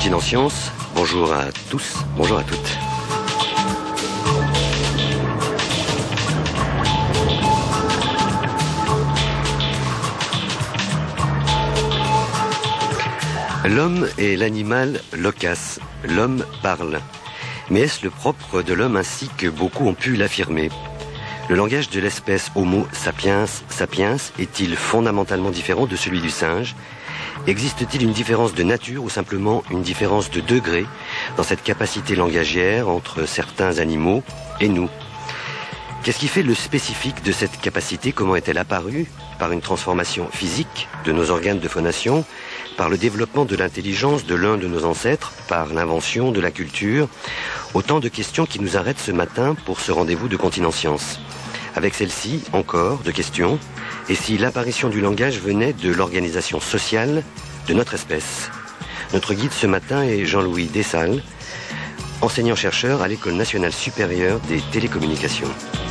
Continent Science, bonjour à tous, bonjour à toutes. L'homme est l'animal loquace, l'homme parle. Mais est-ce le propre de l'homme ainsi que beaucoup ont pu l'affirmer ? Le langage de l'espèce Homo sapiens est-il fondamentalement différent de celui du singe ? Existe-t-il une différence de nature ou simplement une différence de degré dans cette capacité langagière entre certains animaux et nous ? Qu'est-ce qui fait le spécifique de cette capacité ? Comment est-elle apparue ? Par une transformation physique de nos organes de phonation, par le développement de l'intelligence de l'un de nos ancêtres, par l'invention de la culture. Autant de questions qui nous arrêtent ce matin pour ce rendez-vous de Continent Science. Avec celle-ci, encore de questions. Et si l'apparition du langage venait de l'organisation sociale de notre espèce ? Notre guide ce matin est Jean-Louis Dessalles, enseignant-chercheur à l'École nationale supérieure des télécommunications.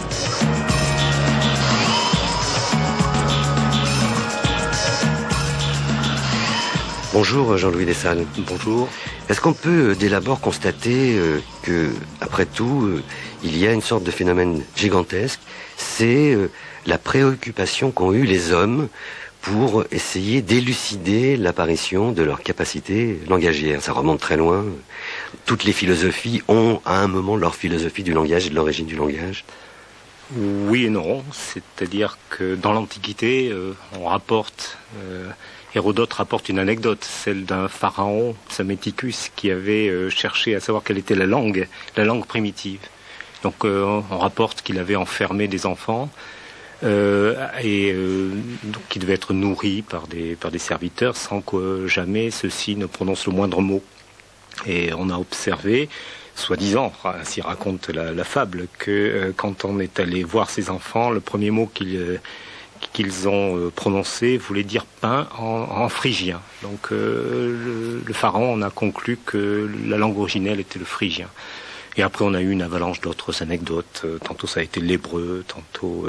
Bonjour Jean-Louis Dessalles. Bonjour. Est-ce qu'on peut dès l'abord constater que, après tout, il y a une sorte de phénomène gigantesque, c'est la préoccupation qu'ont eu les hommes pour essayer d'élucider l'apparition de leur capacité langagière. Ça remonte très loin. Toutes les philosophies ont à un moment leur philosophie du langage et de l'origine du langage. Oui et non. C'est-à-dire que dans l'Antiquité, on rapporte... Hérodote rapporte une anecdote, celle d'un pharaon, Psaméticus, qui avait cherché à savoir quelle était la langue primitive. Donc on rapporte qu'il avait enfermé des enfants donc qui devaient être nourris par des serviteurs sans que jamais ceux-ci ne prononcent le moindre mot. Et on a observé, soi-disant, ainsi raconte la fable, que quand on est allé voir ces enfants, le premier mot qu'ils ont prononcé voulait dire pain en phrygien. Donc le pharaon en a conclu que la langue originelle était le phrygien. Et après on a eu une avalanche d'autres anecdotes. Tantôt ça a été l'hébreu, tantôt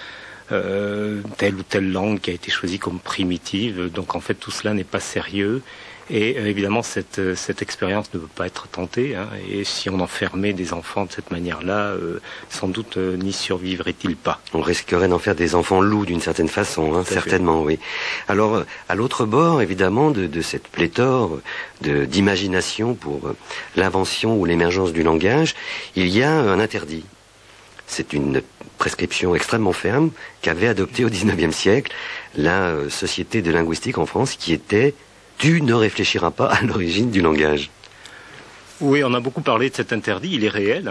telle ou telle langue qui a été choisie comme primitive. Donc en fait tout cela n'est pas sérieux. Et évidemment, cette expérience ne peut pas être tentée. Et si on enfermait des enfants de cette manière-là, sans doute n'y survivraient-ils pas. On risquerait d'en faire des enfants loups d'une certaine façon, certainement, oui. Alors, à l'autre bord, évidemment, de cette pléthore d'imagination pour l'invention ou l'émergence du langage, il y a un interdit. C'est une prescription extrêmement ferme qu'avait adoptée au XIXe siècle la Société de linguistique en France, qui était... Tu ne réfléchiras pas à l'origine du langage. Oui, on a beaucoup parlé de cet interdit, il est réel.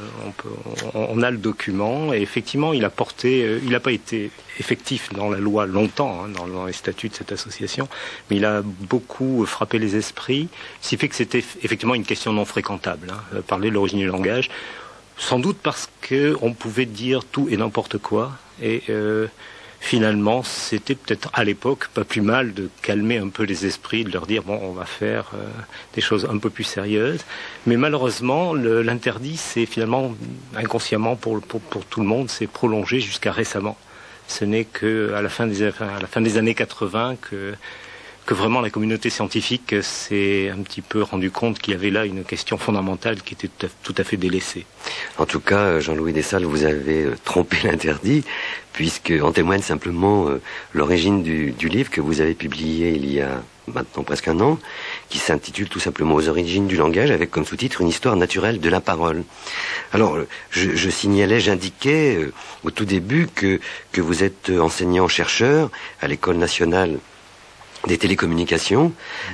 On a le document et effectivement, il n'a pas été effectif dans la loi longtemps, dans les statuts de cette association, mais il a beaucoup frappé les esprits, ce qui fait que c'était effectivement une question non fréquentable, parler de l'origine du langage, sans doute parce qu'on pouvait dire tout et n'importe quoi, et finalement, c'était peut-être à l'époque pas plus mal de calmer un peu les esprits, de leur dire bon, on va faire des choses un peu plus sérieuses. Mais malheureusement, l'interdit, c'est finalement inconsciemment pour tout le monde, c'est prolongé jusqu'à récemment. Ce n'est qu'à la fin des années 80 que vraiment la communauté scientifique s'est un petit peu rendu compte qu'il y avait là une question fondamentale qui était tout à fait délaissée. En tout cas, Jean-Louis Dessalles, vous avez trompé l'interdit, puisque en témoigne simplement l'origine du livre que vous avez publié il y a maintenant presque un an, qui s'intitule tout simplement Aux origines du langage, avec comme sous-titre une histoire naturelle de la parole. Alors, j'indiquais au tout début que vous êtes enseignant-chercheur à l'École nationale des télécommunications.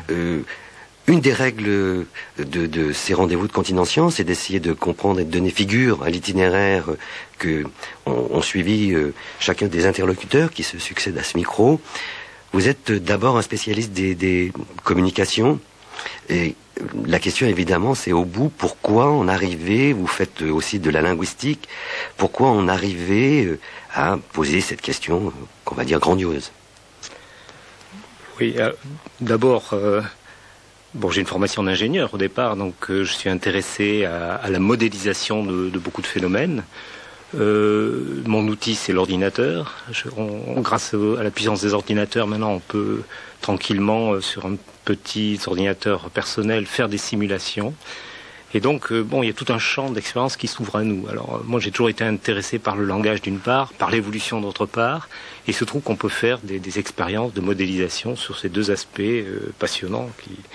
Une des règles de ces rendez-vous de Continent Science, c'est d'essayer de comprendre et de donner figure à l'itinéraire que ont suivi chacun des interlocuteurs qui se succèdent à ce micro. Vous êtes d'abord un spécialiste des communications, et la question évidemment c'est au bout pourquoi on arrivait, vous faites aussi de la linguistique, pourquoi on arrivait à poser cette question qu'on va dire grandiose. Oui, d'abord, j'ai une formation d'ingénieur au départ, donc je suis intéressé à la modélisation de beaucoup de phénomènes. Mon outil, c'est l'ordinateur. Grâce à la puissance des ordinateurs, maintenant, on peut tranquillement, sur un petit ordinateur personnel, faire des simulations. Et donc, il y a tout un champ d'expérience qui s'ouvre à nous. Alors, moi, j'ai toujours été intéressé par le langage d'une part, par l'évolution d'autre part, et il se trouve qu'on peut faire des expériences de modélisation sur ces deux aspects passionnants.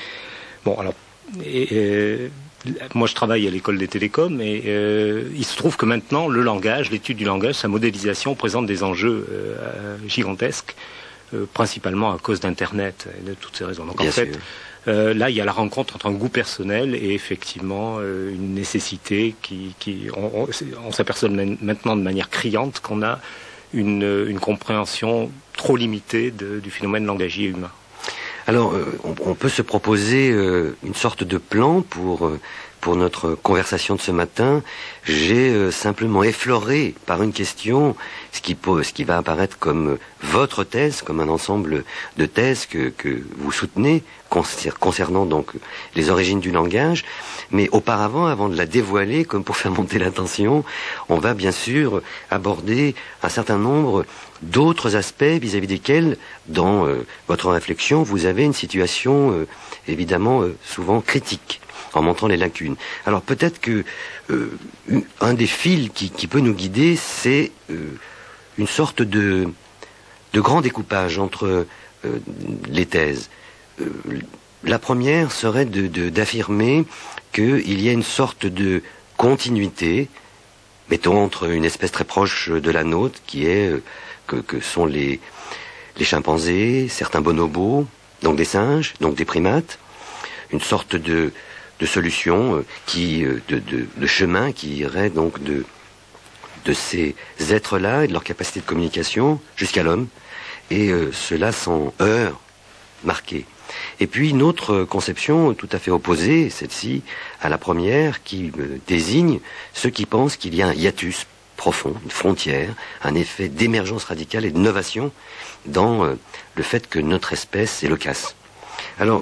Moi, je travaille à l'école des télécoms, et il se trouve que maintenant, le langage, l'étude du langage, sa modélisation présente des enjeux gigantesques, principalement à cause d'Internet et de toutes ces raisons. Donc, là, il y a la rencontre entre un goût personnel et effectivement une nécessité on s'aperçoit maintenant de manière criante qu'on a une compréhension trop limitée du phénomène langagier humain. Alors, on peut se proposer une sorte de plan pour notre conversation de ce matin. J'ai simplement effleuré par une question ce qui va apparaître comme votre thèse, comme un ensemble de thèses que vous soutenez concernant donc les origines du langage. Mais auparavant, avant de la dévoiler, comme pour faire monter la tension, on va bien sûr aborder un certain nombre d'autres aspects vis-à-vis desquels, dans votre réflexion, vous avez une situation évidemment souvent critique, en montrant les lacunes. Alors peut-être que un des fils qui peut nous guider, c'est une sorte de grand découpage entre les thèses. La première serait d'affirmer qu'il y a une sorte de continuité, mettons, entre une espèce très proche de la nôtre, qui est que sont les chimpanzés, certains bonobos, donc des singes, donc des primates, une sorte de solution de chemin qui irait donc de ces êtres-là et de leur capacité de communication jusqu'à l'homme, et cela sans heurts marqués. Et puis une autre conception tout à fait opposée, celle-ci, à la première, qui désigne ceux qui pensent qu'il y a un hiatus profond, une frontière, un effet d'émergence radicale et de novation dans le fait que notre espèce est loquace. Alors,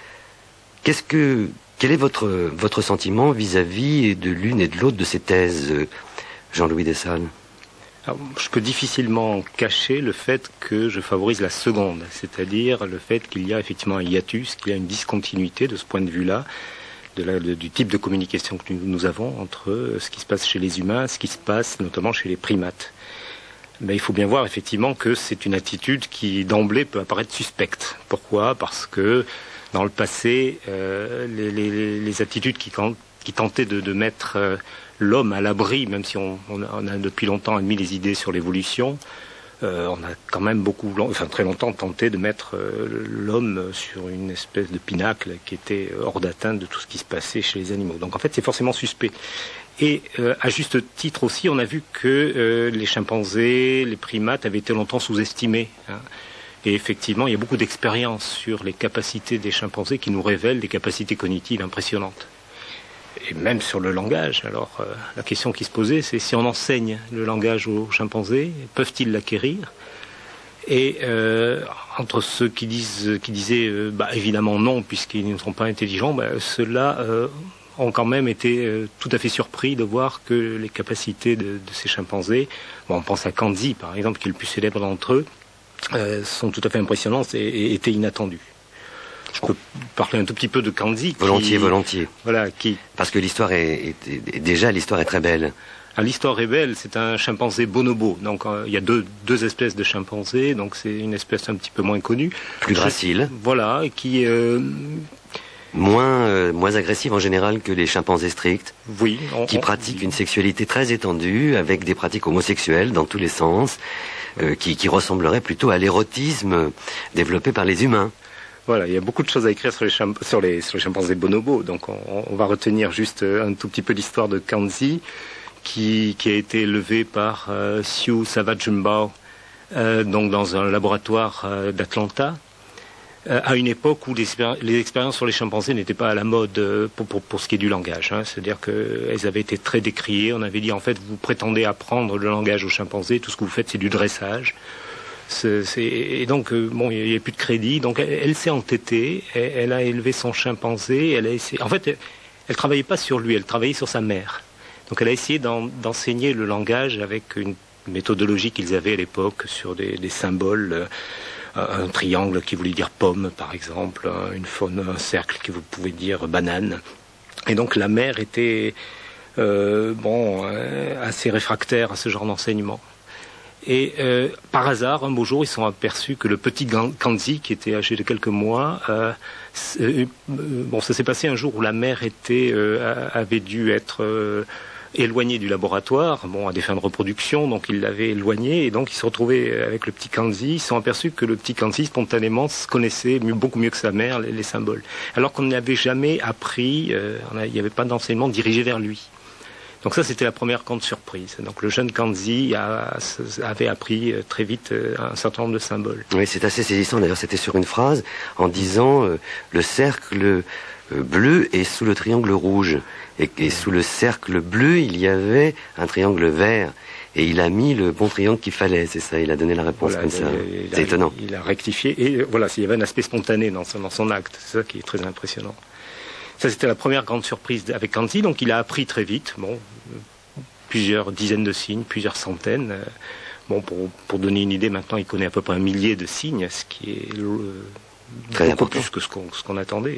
quel est votre sentiment vis-à-vis de l'une et de l'autre de ces thèses, Jean-Louis Dessalles? Alors, je peux difficilement cacher le fait que je favorise la seconde, c'est-à-dire le fait qu'il y a effectivement un hiatus, qu'il y a une discontinuité de ce point de vue-là, du type de communication que nous avons entre ce qui se passe chez les humains, ce qui se passe notamment chez les primates. Mais il faut bien voir effectivement que c'est une attitude qui d'emblée peut apparaître suspecte. Pourquoi ? Parce que dans le passé, les attitudes qui tentaient de mettre l'homme à l'abri, même si on a depuis longtemps admis les idées sur l'évolution, on a quand même très longtemps tenté de mettre l'homme sur une espèce de pinacle qui était hors d'atteinte de tout ce qui se passait chez les animaux. Donc en fait, c'est forcément suspect. Et à juste titre aussi, on a vu que les chimpanzés, les primates avaient été longtemps sous-estimés. Et effectivement, il y a beaucoup d'expériences sur les capacités des chimpanzés qui nous révèlent des capacités cognitives impressionnantes. Et même sur le langage. Alors, la question qui se posait, c'est si on enseigne le langage aux chimpanzés, peuvent-ils l'acquérir ? Et entre ceux qui disaient évidemment non, puisqu'ils ne sont pas intelligents, ceux-là ont quand même été tout à fait surpris de voir que les capacités de ces chimpanzés, on pense à Kanzi par exemple, qui est le plus célèbre d'entre eux, sont tout à fait impressionnantes et étaient inattendues. Je peux parler un tout petit peu de Kanzi. Volontiers. Voilà, parce que l'histoire est très belle. L'histoire est belle, c'est un chimpanzé bonobo. Donc il y a deux espèces de chimpanzés, donc c'est une espèce un petit peu moins connue. Plus gracile. Voilà, et qui... moins agressive en général que les chimpanzés stricts, oui, qui pratiquent une sexualité très étendue, avec des pratiques homosexuelles dans tous les sens, qui ressembleraient plutôt à l'érotisme développé par les humains. Voilà, il y a beaucoup de choses à écrire sur les chimpanzés bonobos, donc on va retenir juste un tout petit peu l'histoire de Kanzi, qui a été élevé par Siu Savajumbo, donc dans un laboratoire d'Atlanta, à une époque où les expériences sur les chimpanzés n'étaient pas à la mode pour ce qui est du langage. C'est-à-dire qu'elles avaient été très décriées. On avait dit, en fait, vous prétendez apprendre le langage aux chimpanzés, tout ce que vous faites, c'est du dressage. Et donc, il n'y a plus de crédit. Donc, elle s'est entêtée, elle a élevé son chimpanzé. En fait, elle travaillait pas sur lui, elle travaillait sur sa mère. Donc elle a essayé d'enseigner le langage avec une méthodologie qu'ils avaient à l'époque sur des symboles, un triangle qui voulait dire pomme par exemple, un cercle qui vous pouvez dire banane. Et donc la mère était assez réfractaire à ce genre d'enseignement. Et par hasard, un beau jour, ils se sont aperçus que le petit Kanzi, qui était âgé de quelques mois, ça s'est passé un jour où la mère avait dû être éloignée du laboratoire, à des fins de reproduction, donc ils l'avaient éloignée, et donc ils se retrouvaient avec le petit Kanzi. Ils se sont aperçus que le petit Kanzi, spontanément, connaissait beaucoup mieux que sa mère les symboles. Alors qu'on n'avait jamais appris, il n'y avait pas d'enseignement dirigé vers lui. Donc ça, c'était la première grande surprise. Donc le jeune Kanzi avait appris très vite un certain nombre de symboles. Oui, c'est assez saisissant. D'ailleurs, c'était sur une phrase en disant le cercle bleu est sous le triangle rouge. Et sous le cercle bleu, il y avait un triangle vert. Et il a mis le bon triangle qu'il fallait, c'est ça, il a donné la réponse comme ça. C'est étonnant. Il a rectifié. Et voilà, il y avait un aspect spontané dans son acte. C'est ça qui est très impressionnant. Ça, c'était la première grande surprise avec Kanzi. Donc, il a appris très vite, plusieurs dizaines de signes, plusieurs centaines. Pour donner une idée, maintenant, il connaît à peu près 1 millier de signes, ce qui est très beaucoup important. Plus que ce qu'on attendait.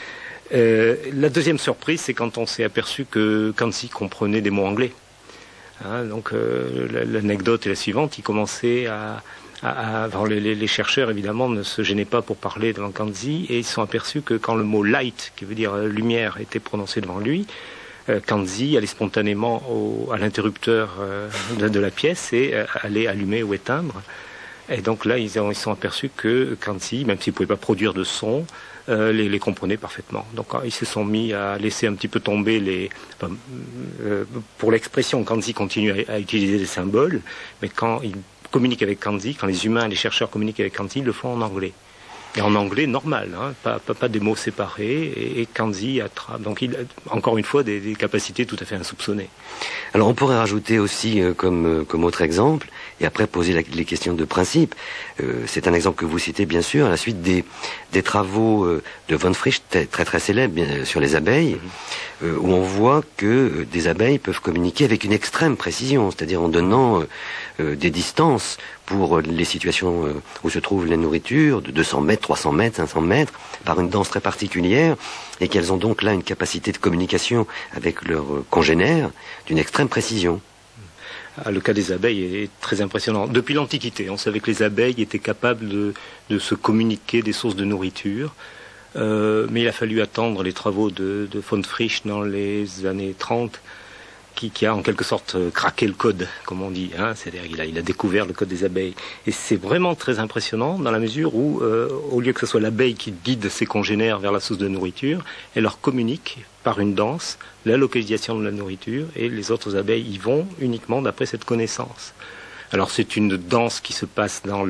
La deuxième surprise, c'est quand on s'est aperçu que Kanzi comprenait des mots anglais. Donc, l'anecdote est la suivante. Il commençait les chercheurs, évidemment, ne se gênaient pas pour parler devant Kanzi, et ils se sont aperçus que quand le mot light, qui veut dire lumière, était prononcé devant lui, Kanzi allait spontanément à l'interrupteur de la pièce et allait allumer ou éteindre. Et donc là, ils se sont aperçus que Kanzi, même s'il ne pouvait pas produire de son, les comprenait parfaitement. Donc ils se sont mis à laisser un petit peu tomber pour l'expression, Kanzi continue à utiliser des symboles, mais quand il communique avec Kanzi, quand les humains, les chercheurs communiquent avec Kanzi, ils le font en anglais. Et en anglais normal, pas des mots séparés, et Kanzi attrape. Donc il a encore une fois des capacités tout à fait insoupçonnées. Alors on pourrait rajouter aussi comme autre exemple, et après poser les questions de principe. C'est un exemple que vous citez bien sûr, à la suite des travaux de von Frisch, très très célèbres sur les abeilles, où on voit que des abeilles peuvent communiquer avec une extrême précision, c'est-à-dire en donnant des distances pour les situations où se trouve la nourriture, de 200 mètres, 300 mètres, 500 mètres, par une danse très particulière, et qu'elles ont donc là une capacité de communication avec leurs congénères d'une extrême précision. Le cas des abeilles est très impressionnant. Depuis l'Antiquité, on savait que les abeilles étaient capables de se communiquer des sources de nourriture, mais il a fallu attendre les travaux de von Frisch dans les années 30, qui a en quelque sorte craqué le code, comme on dit. C'est-à-dire il a découvert le code des abeilles. Et c'est vraiment très impressionnant dans la mesure où, au lieu que ce soit l'abeille qui guide ses congénères vers la source de nourriture, elle leur communique par une danse la localisation de la nourriture, et les autres abeilles y vont uniquement d'après cette connaissance. Alors c'est une danse qui se passe dans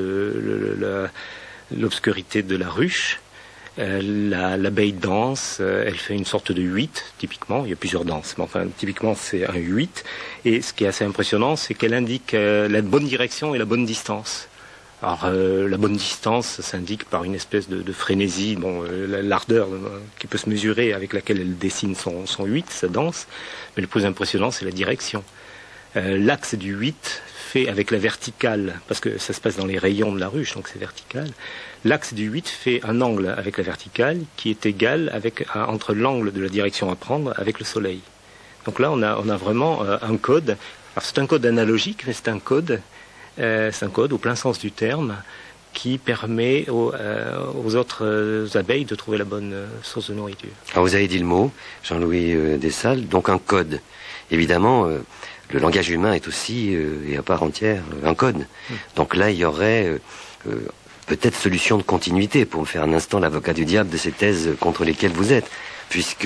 l'obscurité de la ruche. L'abeille danse, elle fait une sorte de 8, typiquement, il y a plusieurs danses, mais enfin, typiquement c'est un 8, et ce qui est assez impressionnant, c'est qu'elle indique la bonne direction et la bonne distance. Alors, la bonne distance s'indique par une espèce de frénésie, l'ardeur qui peut se mesurer avec laquelle elle dessine son 8, sa danse, mais le plus impressionnant, c'est la direction. L'axe du 8 fait avec la verticale, parce que ça se passe dans les rayons de la ruche, donc c'est vertical. L'axe du 8 fait un angle avec la verticale qui est égal entre l'angle de la direction à prendre avec le soleil. Donc là, on a vraiment un code. Alors c'est un code analogique, mais c'est un code au plein sens du terme qui permet aux autres abeilles de trouver la bonne source de nourriture. Alors vous avez dit le mot, Jean-Louis Dessalles, donc un code. Évidemment, le langage humain est aussi, et à part entière, un code. Donc là, il y aurait peut-être solution de continuité, pour me faire un instant l'avocat du diable de ces thèses contre lesquelles vous êtes, puisque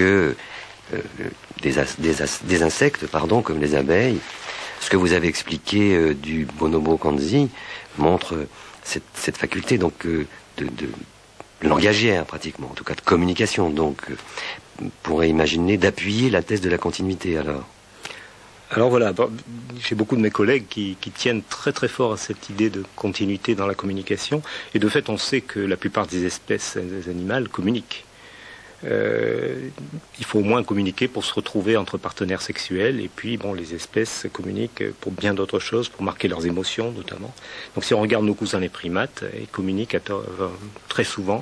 des insectes, comme les abeilles, ce que vous avez expliqué du bonobo kanzi montre cette faculté donc de langagière pratiquement, en tout cas de communication. Donc on pourrait imaginer d'appuyer la thèse de la continuité Alors voilà, j'ai beaucoup de mes collègues qui tiennent très très fort à cette idée de continuité dans la communication, et de fait on sait que la plupart des espèces animales communiquent. il faut au moins communiquer pour se retrouver entre partenaires sexuels. Et puis, les espèces communiquent pour bien d'autres choses, pour marquer leurs émotions notamment. Donc, si on regarde nos cousins les primates, ils communiquent très souvent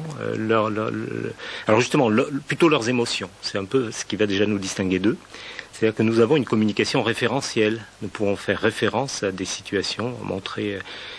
alors justement, plutôt leurs émotions. C'est un peu ce qui va déjà nous distinguer d'eux. C'est-à-dire que nous avons une communication référentielle. Nous pouvons faire référence à des situations, montrer,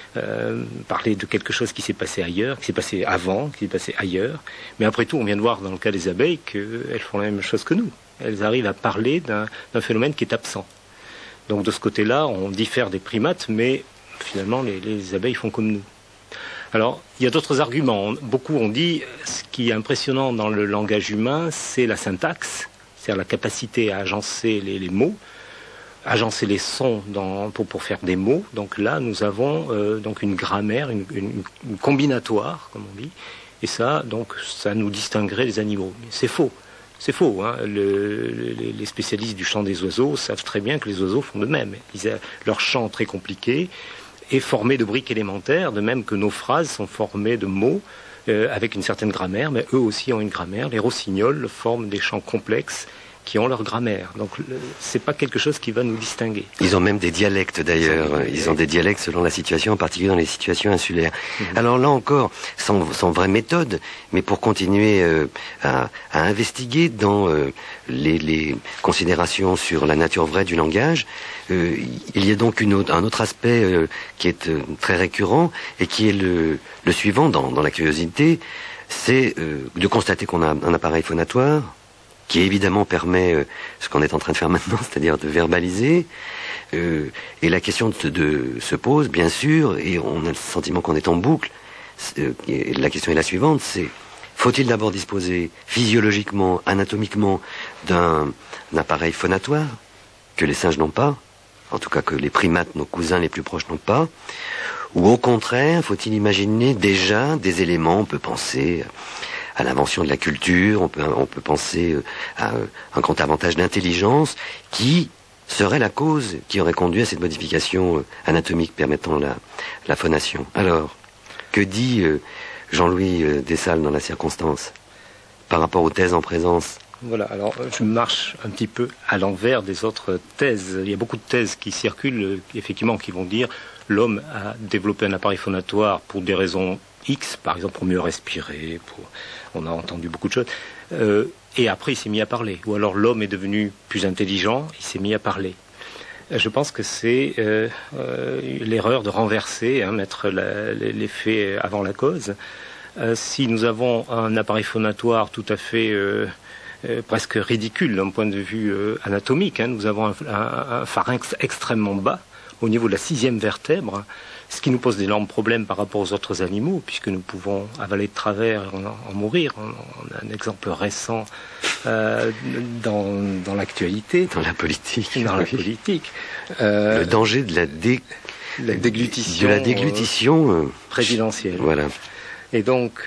parler de quelque chose qui s'est passé ailleurs, qui s'est passé avant, qui s'est passé ailleurs. Mais après tout, on vient de voir dans le cas des abeilles qu'elles font la même chose que nous. Elles arrivent à parler d'un phénomène qui est absent. Donc de ce côté-là, on diffère des primates, mais finalement, les abeilles font comme nous. Alors, il y a d'autres arguments. Beaucoup ont dit, ce qui est impressionnant dans le langage humain, c'est la syntaxe, c'est-à-dire la capacité à agencer les mots, agencer les sons pour faire des mots. Donc là, nous avons donc une grammaire, une combinatoire, comme on dit, et ça nous distinguerait des animaux. Mais c'est faux. C'est faux. Hein. Les spécialistes du chant des oiseaux savent très bien que les oiseaux font de même. Leur chant très compliqué est formé de briques élémentaires, de même que nos phrases sont formées de mots avec une certaine grammaire, mais eux aussi ont une grammaire. Les rossignols forment des chants complexes qui ont leur grammaire. Donc c'est pas quelque chose qui va nous distinguer. Ils ont même des dialectes d'ailleurs. Ils ont des dialectes selon la situation, en particulier dans les situations insulaires. Alors là encore, sans vraie méthode, mais pour continuer à investiguer dans les considérations sur la nature vraie du langage, il y a donc un autre aspect qui est très récurrent et qui est le suivant dans la curiosité, c'est de constater qu'on a un appareil phonatoire qui évidemment permet ce qu'on est en train de faire maintenant, c'est-à-dire de verbaliser. Et la question se pose, bien sûr, et on a le sentiment qu'on est en boucle. Et la question est la suivante, c'est faut-il d'abord disposer physiologiquement, anatomiquement, d'un appareil phonatoire que les singes n'ont pas, en tout cas que les primates, nos cousins les plus proches, n'ont pas, ou au contraire, faut-il imaginer déjà des éléments, on peut penser à l'invention de la culture, on peut penser à un grand avantage d'intelligence qui serait la cause qui aurait conduit à cette modification anatomique permettant la phonation. Alors, que dit Jean-Louis Dessalles dans la circonstance par rapport aux thèses en présence? Voilà, alors je marche un petit peu à l'envers des autres thèses. Il y a beaucoup de thèses qui circulent, effectivement, qui vont dire l'homme a développé un appareil phonatoire pour des raisons X, par exemple pour mieux respirer, on a entendu beaucoup de choses, et après il s'est mis à parler. Ou alors l'homme est devenu plus intelligent, il s'est mis à parler. Je pense que c'est l'erreur de renverser, mettre l'effet avant la cause. Si nous avons un appareil phonatoire tout à fait presque ridicule d'un point de vue anatomique, nous avons un pharynx extrêmement bas au niveau de la 6e vertèbre, ce qui nous pose d'énormes problèmes par rapport aux autres animaux, puisque nous pouvons avaler de travers et en mourir. On a un exemple récent dans l'actualité. Dans la politique. Dans la politique. Le danger de la déglutition présidentielle. Voilà. Et donc,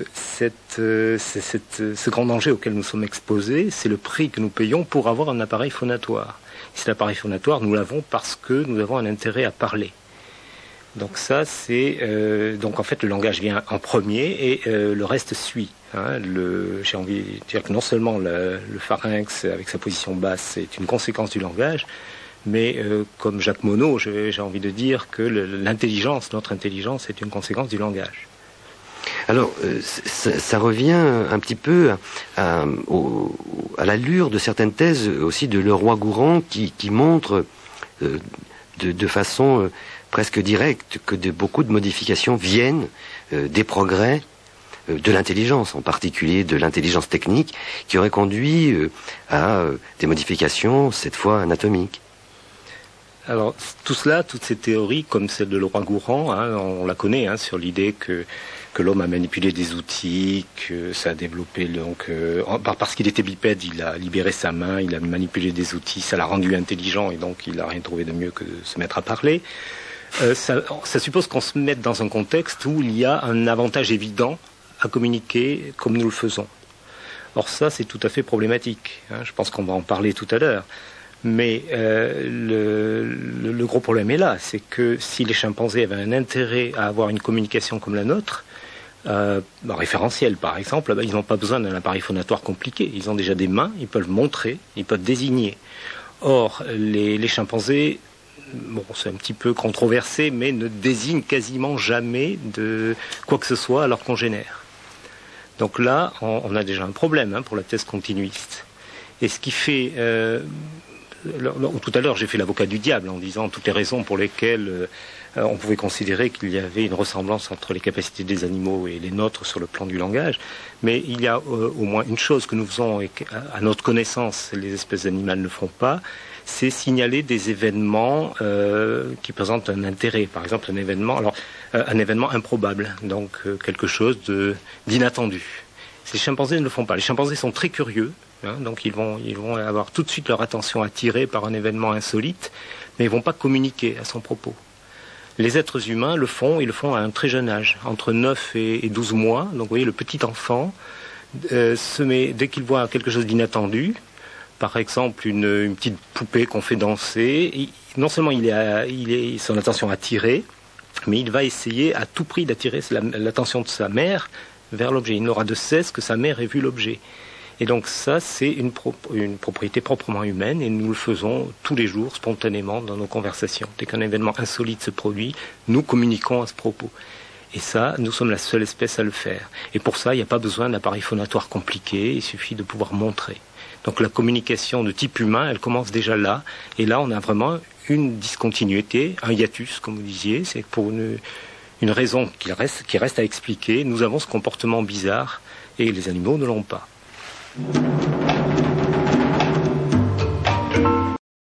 ce grand danger auquel nous sommes exposés, c'est le prix que nous payons pour avoir un appareil phonatoire. Cet appareil phonatoire, nous l'avons parce que nous avons un intérêt à parler. Donc ça, donc en fait, le langage vient en premier et le reste suit. J'ai envie de dire que non seulement le pharynx, avec sa position basse, est une conséquence du langage, mais comme Jacques Monod, j'ai envie de dire que notre intelligence est une conséquence du langage. Alors, ça revient un petit peu à l'allure de certaines thèses aussi de Leroi-Gourhan qui montre de façon presque directe que beaucoup de modifications viennent des progrès de l'intelligence, en particulier de l'intelligence technique, qui aurait conduit à des modifications, cette fois anatomiques. Alors, toutes ces théories, comme celle de Leroi-Gourhan, on la connaît, sur l'idée que l'homme a manipulé des outils, que ça a développé, parce qu'il était bipède, il a libéré sa main, il a manipulé des outils, ça l'a rendu intelligent, et donc il n'a rien trouvé de mieux que de se mettre à parler. Ça suppose qu'on se mette dans un contexte où il y a un avantage évident à communiquer comme nous le faisons. Or ça, c'est tout à fait problématique. Je pense qu'on va en parler tout à l'heure. Mais le gros problème est là, c'est que si les chimpanzés avaient un intérêt à avoir une communication comme la nôtre, Référentiel par exemple, ils n'ont pas besoin d'un appareil phonatoire compliqué. Ils ont déjà des mains, ils peuvent montrer, ils peuvent désigner. Or, les chimpanzés, c'est un petit peu controversé, mais ne désignent quasiment jamais de quoi que ce soit à leurs congénères. Donc là, on a déjà un problème pour la thèse continuiste. Et ce qui fait... tout à l'heure, j'ai fait l'avocat du diable en disant toutes les raisons pour lesquelles on pouvait considérer qu'il y avait une ressemblance entre les capacités des animaux et les nôtres sur le plan du langage. Mais il y a au moins une chose que nous faisons et qu'à notre connaissance, les espèces animales ne font pas, c'est signaler des événements qui présentent un intérêt. Par exemple, un événement improbable, donc quelque chose d'inattendu. Les chimpanzés ne le font pas. Les chimpanzés sont très curieux. Donc ils vont avoir tout de suite leur attention attirée par un événement insolite, mais ils ne vont pas communiquer à son propos. Les êtres humains le font, ils le font à un très jeune âge, entre 9 et 12 mois. Donc vous voyez, le petit enfant se met, dès qu'il voit quelque chose d'inattendu, par exemple une petite poupée qu'on fait danser, non seulement il est son attention attirée, mais il va essayer à tout prix d'attirer l'attention de sa mère vers l'objet. Il n'aura de cesse que sa mère ait vu l'objet. Et donc ça, c'est une propriété proprement humaine et nous le faisons tous les jours, spontanément, dans nos conversations. Dès qu'un événement insolite se produit, nous communiquons à ce propos. Et ça, nous sommes la seule espèce à le faire. Et pour ça, il n'y a pas besoin d'appareil phonatoire compliqué, il suffit de pouvoir montrer. Donc la communication de type humain, elle commence déjà là. Et là, on a vraiment une discontinuité, un hiatus, comme vous disiez. C'est pour une raison qui reste à expliquer. Nous avons ce comportement bizarre et les animaux ne l'ont pas.